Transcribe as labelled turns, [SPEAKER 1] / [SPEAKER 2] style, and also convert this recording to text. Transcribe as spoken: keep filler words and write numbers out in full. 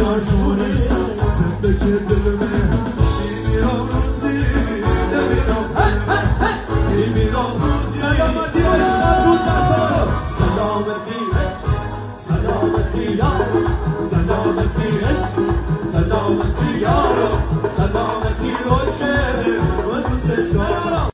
[SPEAKER 1] مجبوری زندگی دلمه میمیرم روزی نمیرم میمیرم روزی سلامتی عشقتون دستان سلامتی سلامتی سلامتی عشق